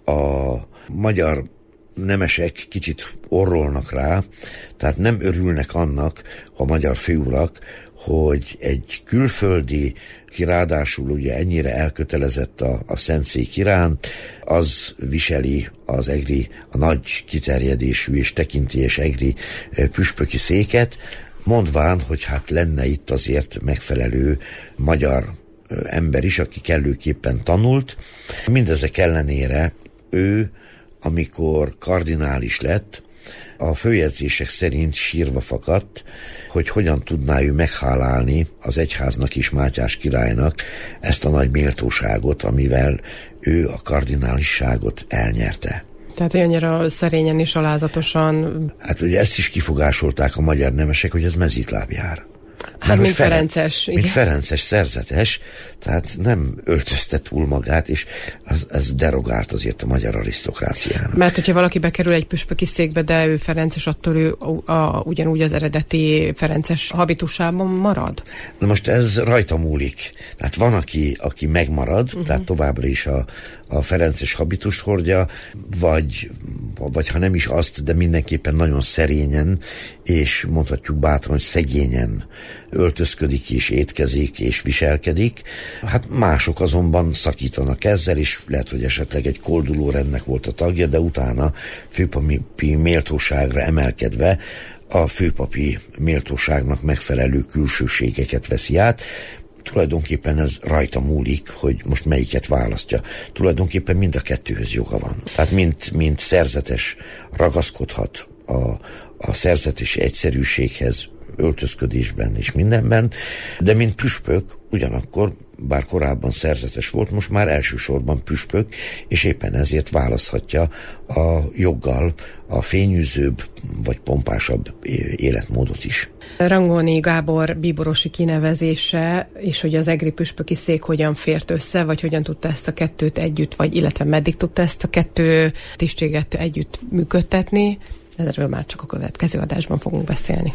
a magyar nemesek kicsit orrolnak rá, tehát nem örülnek annak a magyar főurak, hogy egy külföldi, ki ráadásul ugye ennyire elkötelezett a, a szentszék iránt, az viseli az egri, a nagy kiterjedésű és tekintélyes egri püspöki széket, mondván, hogy hát lenne itt azért megfelelő magyar ember is, aki kellőképpen tanult. Mindezek ellenére ő, amikor kardinális lett, a főjegyzések szerint sírva fakadt, hogy hogyan tudná ő meghálálni az egyháznak és Mátyás királynak ezt a nagy méltóságot, amivel ő a kardinálisságot elnyerte. Tehát annyira szerényen és alázatosan... Hát ugye ezt is kifogásolták a magyar nemesek, hogy ez mezítlábjár. Hát Mert, mint Ferences. Mint Ferences szerzetes, tehát nem öltözte túl magát, és az, ez derogált azért a magyar arisztokráciának. Mert hogyha valaki bekerül egy püspöki székbe, de ő Ferences, attól ő a, a, ugyanúgy az eredeti Ferences habitusában marad? Na most ez rajta múlik. Tehát van, aki, aki megmarad, uh-huh. tehát továbbra is a, a Ferences habitust hordja, vagy, vagy ha nem is azt, de mindenképpen nagyon szerényen, és mondhatjuk bátran, hogy szegényen öltözködik és étkezik és viselkedik. Hát mások azonban szakítanak ezzel, és lehet, hogy esetleg egy koldulórendnek volt a tagja, de utána főpapi méltóságra emelkedve a főpapi méltóságnak megfelelő külsőségeket veszi át. Tulajdonképpen ez rajta múlik, hogy most melyiket választja. Tulajdonképpen mind a kettőhöz joga van. Tehát mint, mint szerzetes ragaszkodhat a, a szerzetesi egyszerűséghez, öltözködésben és mindenben, de mint püspök ugyanakkor, bár korábban szerzetes volt, most már elsősorban püspök, és éppen ezért választhatja a joggal a fényűzőbb vagy pompásabb életmódot is. Rangoni Gábor bíborosi kinevezése, és hogy az egri püspöki szék hogyan fért össze, vagy hogyan tudta ezt a kettőt együtt, vagy illetve meddig tudta ezt a kettő tisztséget együtt működtetni, erről már csak a következő adásban fogunk beszélni.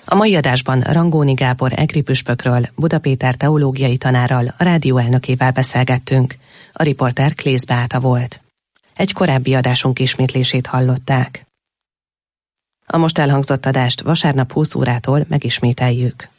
A mai adásban Rangóni Gábor egri püspökről, Buda Péter teológiai tanárral, a rádió elnökével beszélgettünk. A riporter Klész Beáta volt. Egy korábbi adásunk ismétlését hallották. A most elhangzott adást vasárnap húsz órától megismételjük.